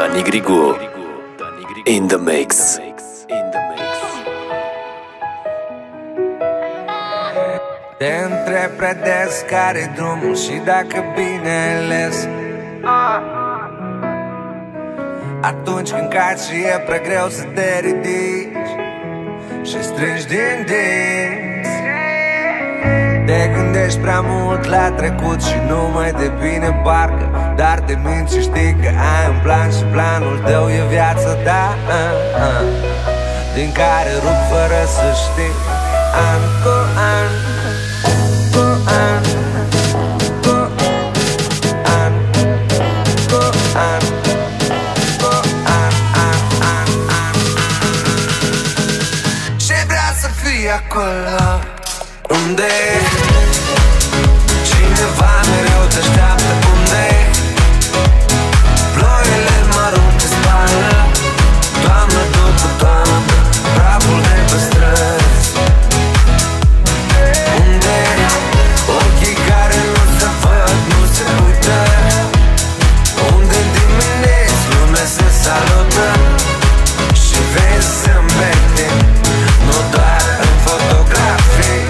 Dani Grigu in the mix. Te întreb prea des care-i drumul și dacă bine ales. Atunci când cazi și e prea greu să te ridici și strângi din dinți, te gândești prea mult la trecut și nu mai de bine parcă, dar te minți și știi că ai un plan și planul tău e viața ta, din care rup fără să știi, an cu an, cu an, cu an, cu an, cu an, an. Și vrea să fii acolo unde cineva mereu te așteaptă, unde ploile mărunte spală toamnă după toamnă praful de pe străzi, unde ochii care nu se văd nu se uită, unde dimineți lumea se salută și vezi zâmbete, nu doar în fotografii.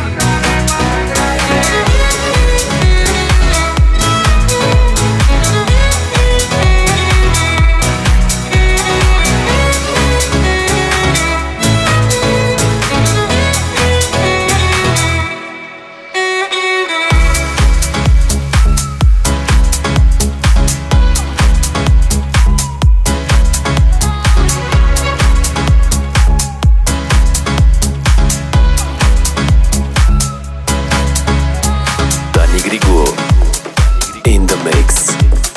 Dani Grigu in the mix.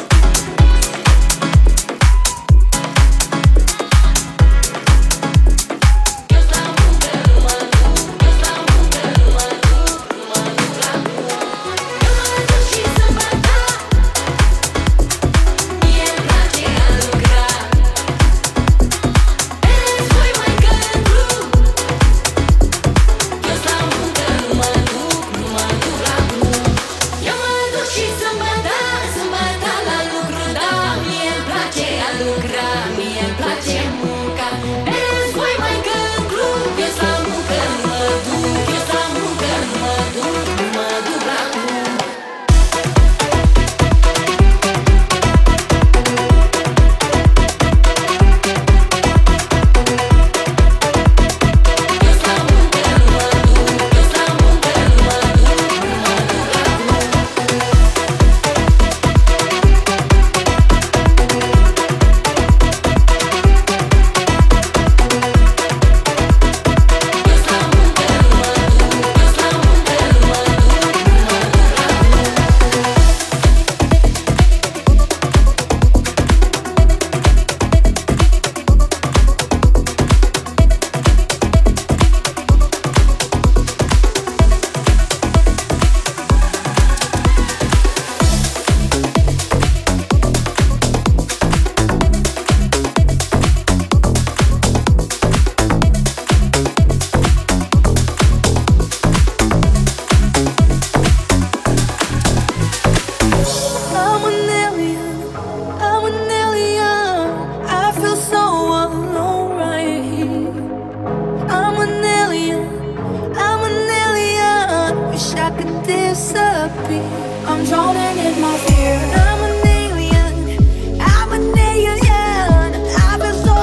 I'm drowning in my fear. I'm an alien. I'm an alien. I feel so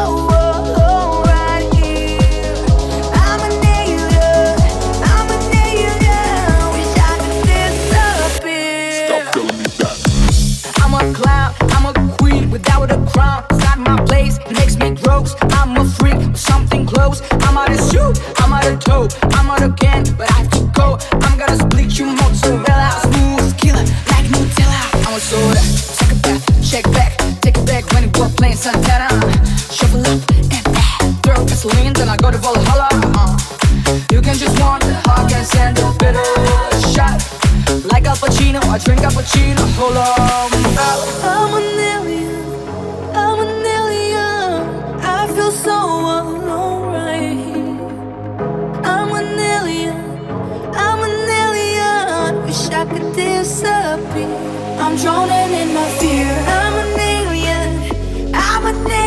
alone right here. I'm an alien. I'm an alien. Wish I could disappear. Stop telling me that. I'm a clown, I'm a queen without a crown. It's not my place, it makes me gross. I'm a freak with something close. I'm out of shoe, I'm out of toe, I'm out again, but I have to go. I'm gonna split you mozzarella, smooth killer like Nutella. I'm a soda, take a bath, check back, take it back when it was playing Santana. Shovel up and throw gasoline, then I go to Valhalla. You can just want the hog and send a bitter shot. Like Al Pacino, I drink cappuccino. Hold on, I'm an alien. I'm an alien. I feel so alone right here. I'm an alien. I'm an alien. Wish I could disappear. I'm drowning in my fear. I'm an alien. I'm an alien.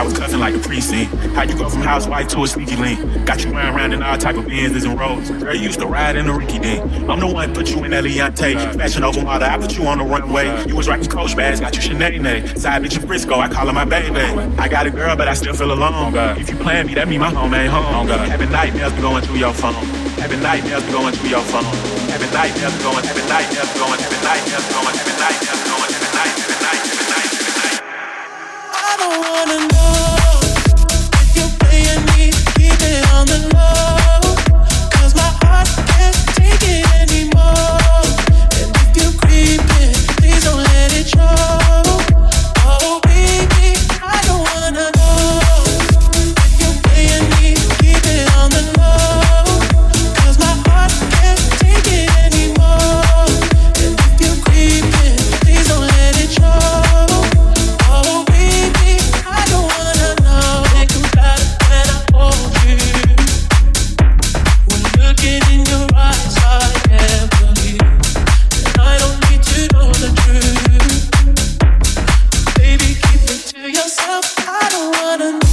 I was cussing like a precinct. How you go from housewife to a sneaky link? Got you riding around in all type of Benzes and Rolls. Girl, you used to ride in the Ricky Dink. I'm the one put you in Eliante. Fashion over water, I put you on the runway. You was rocking Coach bags, got you Sinead. Side bitch in Frisco, I call her my baby. I got a girl, but I still feel alone. If you plan me, that mean my home ain't home. Having nightmares be going through your phone. Having nightmares be going through your phone. Having nightmares be going, having nightmares be going, having nightmares be going, having nightmares be going, having nightmares, having nightmares, having nightmares. I don't wanna know if you're playing me, keep it on the low. 'Cause my heart can't take it anymore. And if you're creeping, please don't let it show. Oh baby, I don't wanna know if you're playing me, keep it on the low. 'Cause my heart can't take it anymore. And if you're creeping, please don't let it show. Oh baby, I don't wanna know. Think about it when I hold you. When looking in your eyes, I can't believe. And I don't need to know the truth. Baby, keep it to yourself. I don't wanna know.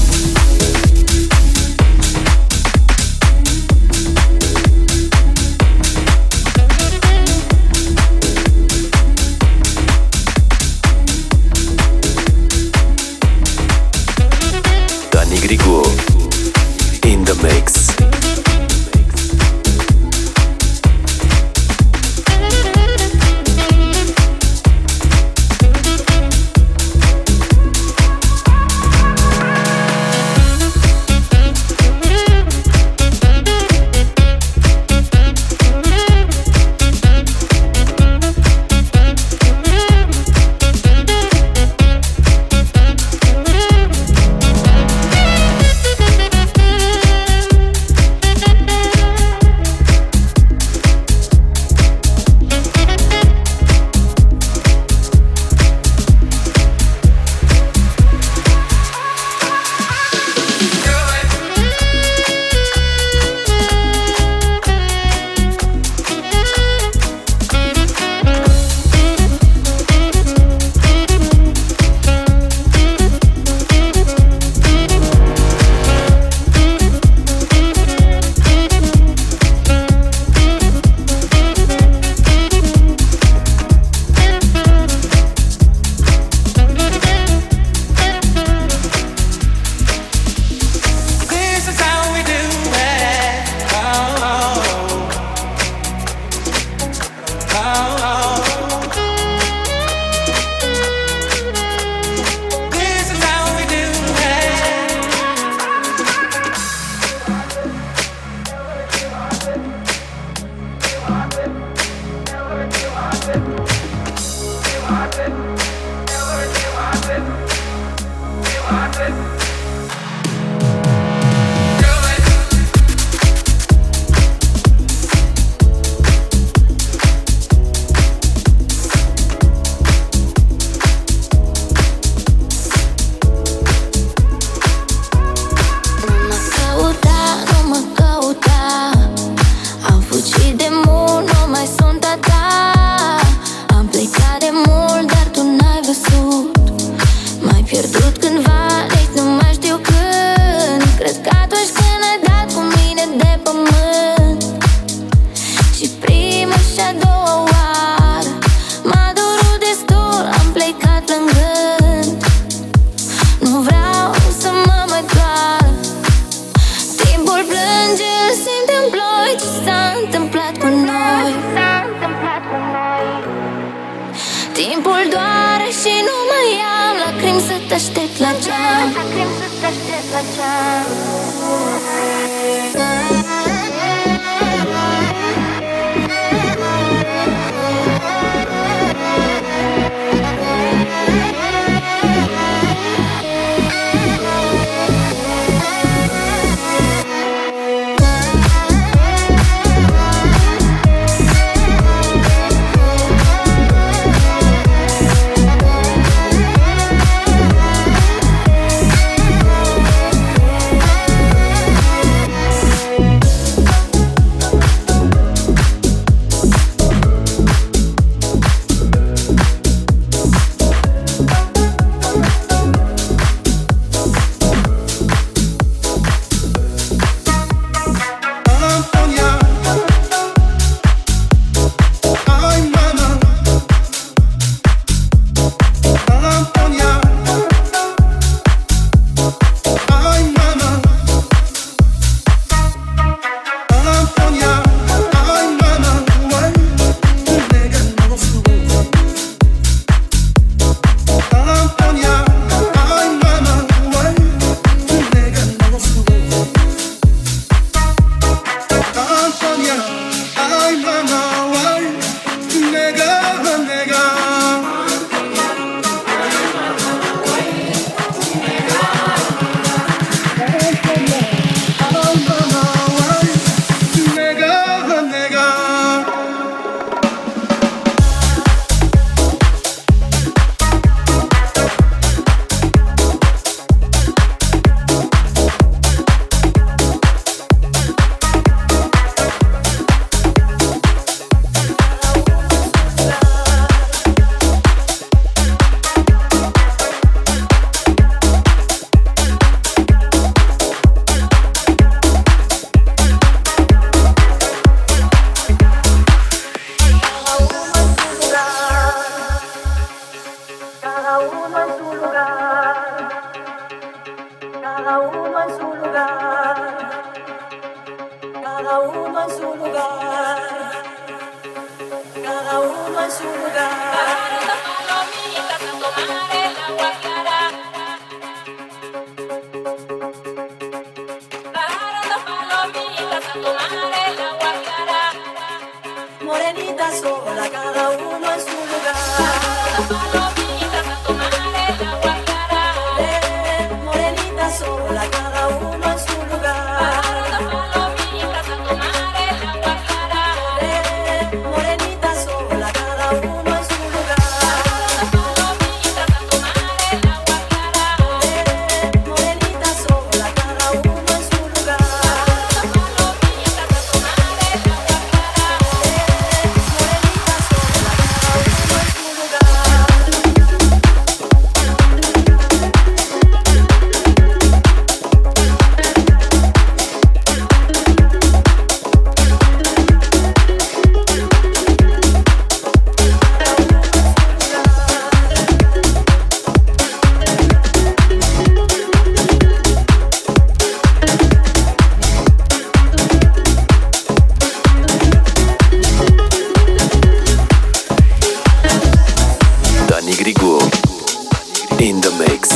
Danny Grigou in the mix. Timpul doare și nu mai am lacrimi să te aștept la geam. en su lugar. Bajaron las palomitas a tomar el agua clara. Bajaron las palomitas a tomar el agua clara. Morenita sola, cada uno en su lugar. Bajaron las palomitas a tomar el agua clara. Morenita sola, cada uno en su lugar. Bajaron las palomitas a tomar el agua clara. Morenita sola, cada uno en su lugar. Bajaron las palomitas a tomar el agua clara. Morenita sola, cada uno en su lugar. Bajaron las palomitas a tomar el agua clara. Morenita sola, cada uno en su Danny Grigou in the mix.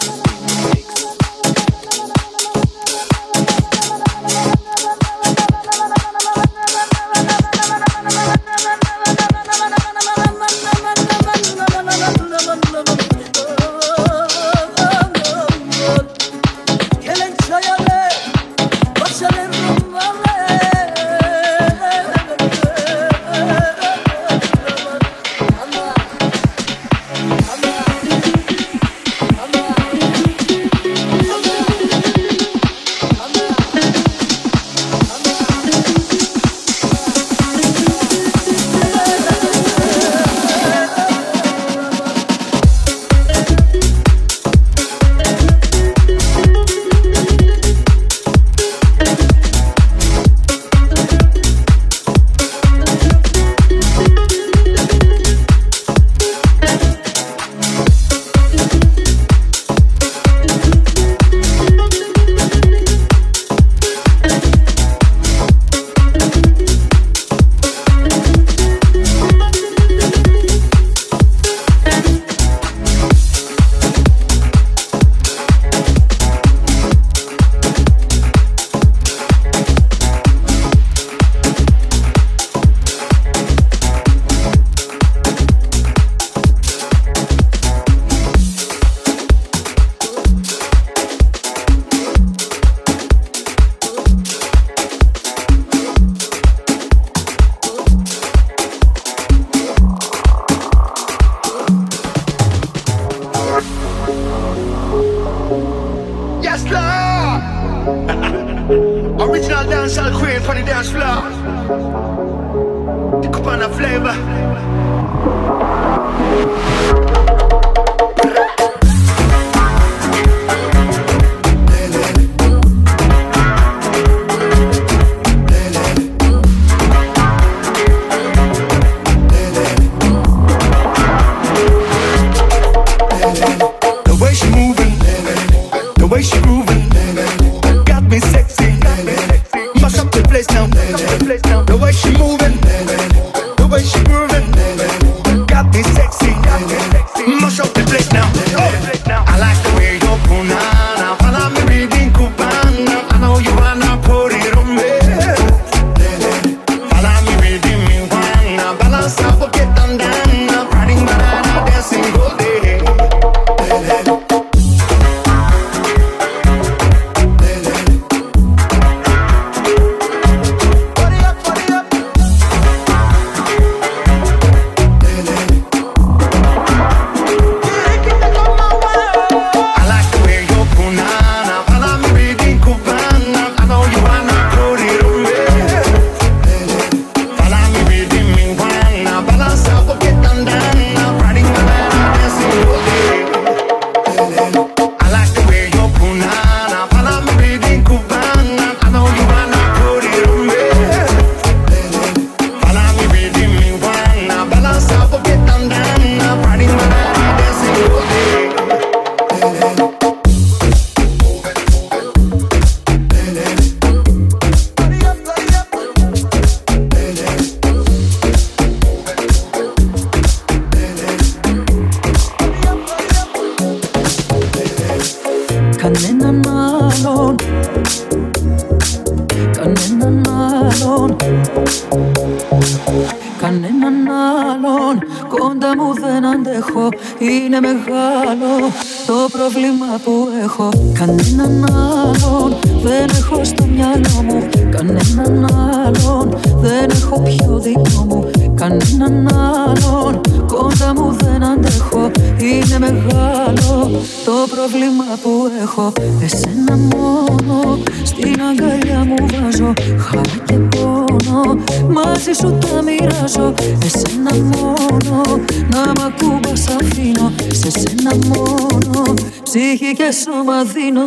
Yes, Lord. Original dancehall queen for the dance floor. Cubana flavor. The way she moving, the way she grooving, got me sexy. Mash up the place now. The way she moving, the way she grooving, got me sexy. Mash up the place now. I like the way you're punana. Follow me reading Cubana. I know you wanna put it on me. Follow me reading me wanna balance up, get down, riding banana, dancing all day. κοντά μου δεν αντέχω. Είναι μεγάλο το πρόβλημα που έχω. Κανέναν άλλον δεν έχω στο μυαλό μου. Κανέναν άλλον δεν έχω πιο δικό μου. Κανέναν άλλον κοντά μου δεν αντέχω. Είναι μεγάλο το πρόβλημα που έχω. Εσένα μόνο στην αγκαλιά μου βάζω. Χαρά και πόνο μαζί σου τα μοιράζω. Εσένα μόνο να μ' ακούμπας αφήνω. Σε σένα μόνο ψυχή και σώμα δίνω.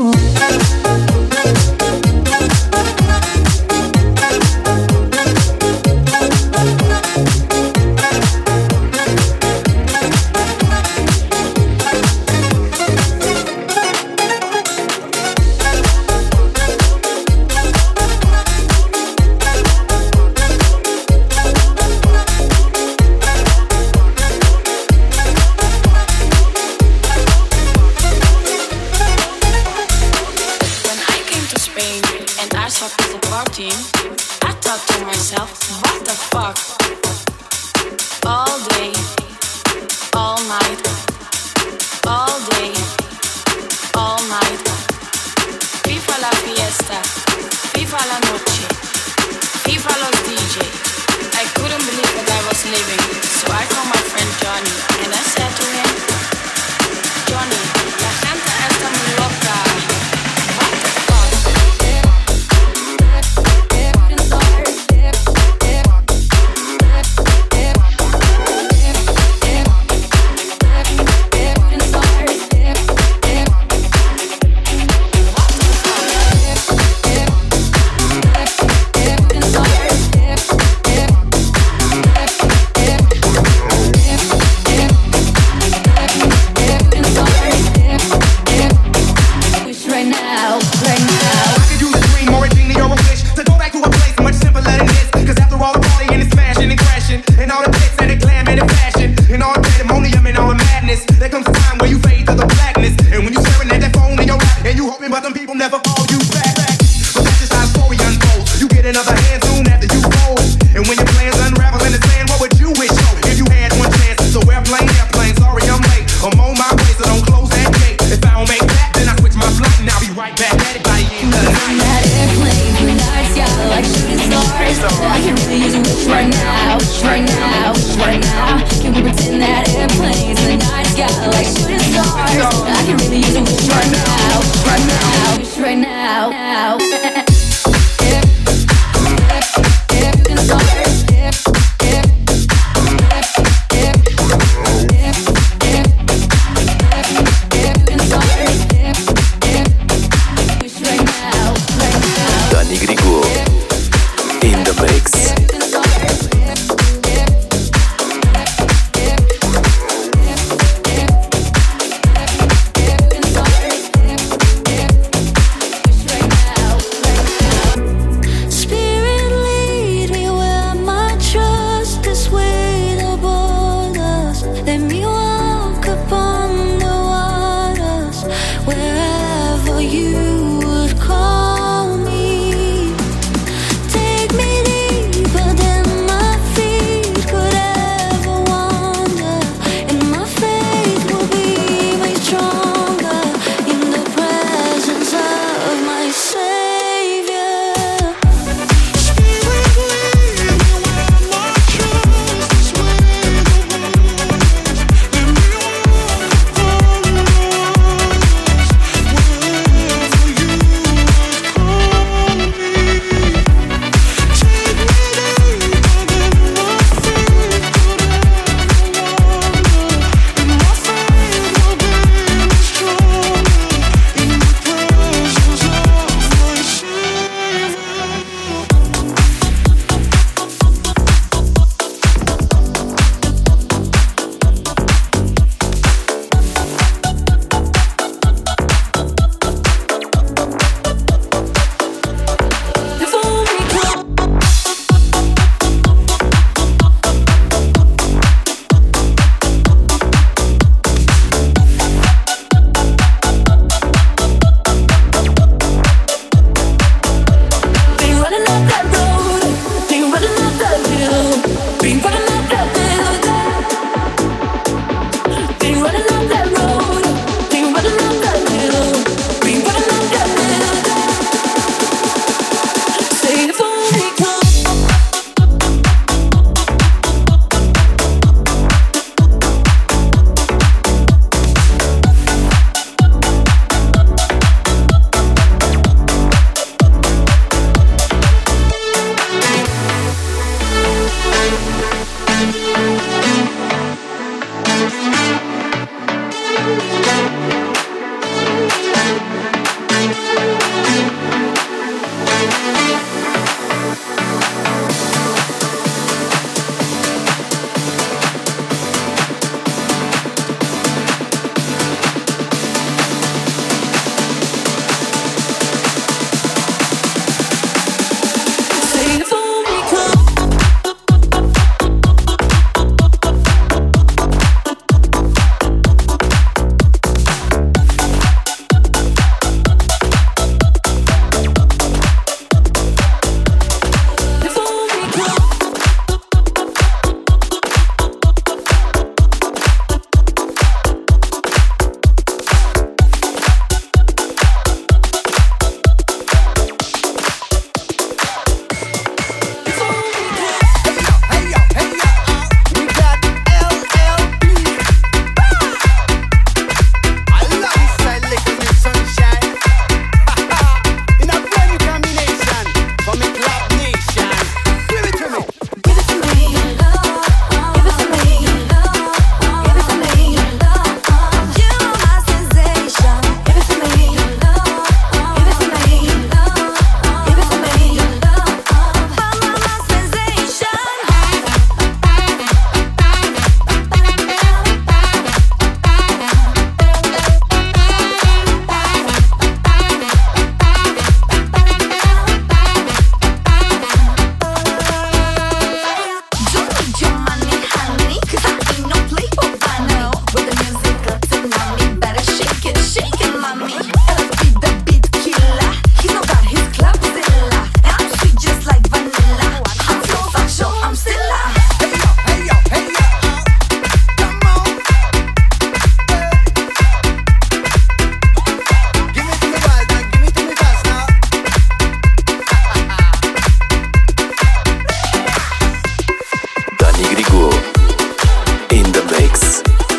in the mix.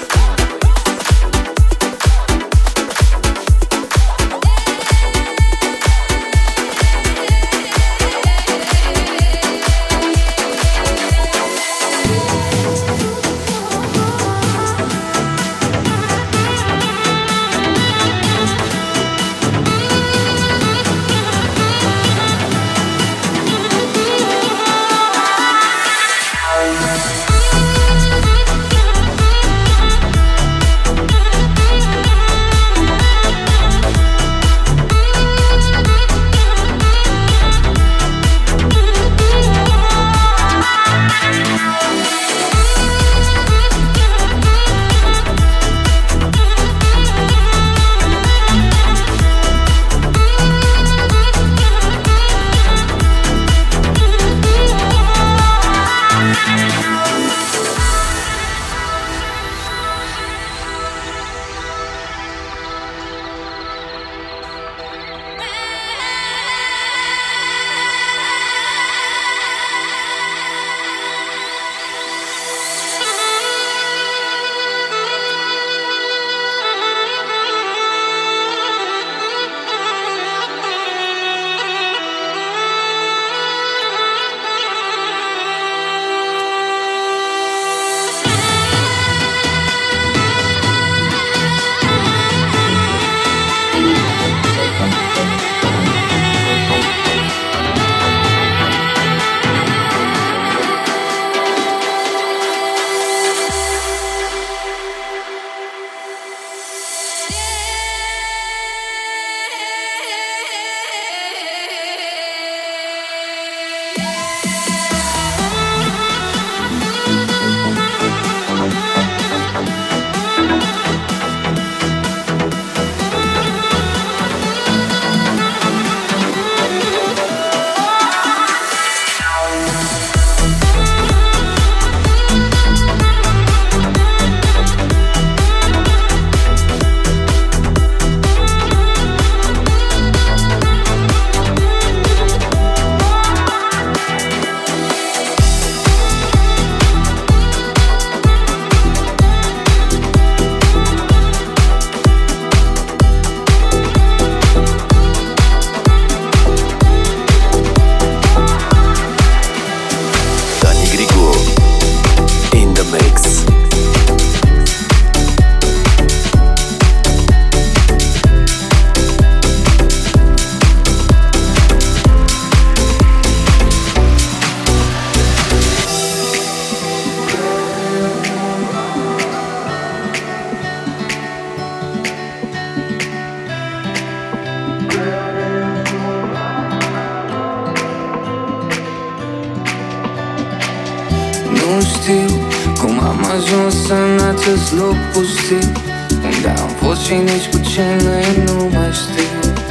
Nu știu cum am ajuns în acest loc pustiu, unde am fost și nici cu cine nu mai știu.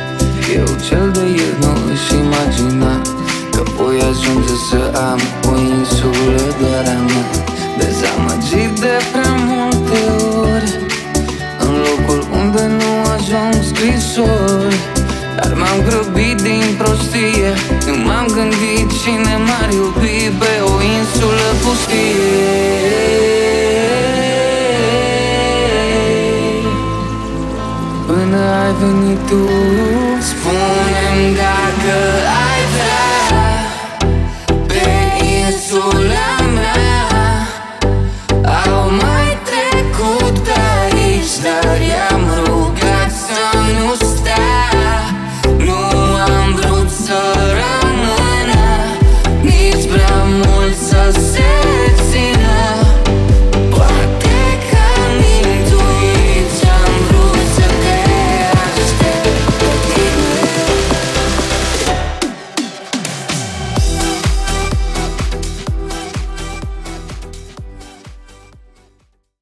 Eu cel de ieri nu își imagina că voi ajunge să am o insulă doar a mea. Dezamăgit de prea multe ori, în locul unde nu ajung scrisori. Dar m-am grăbit din prostie, nu m-am gândit cine m-ar iubi pe o insulă pustie. Până ai venit tu, spune-mi dacă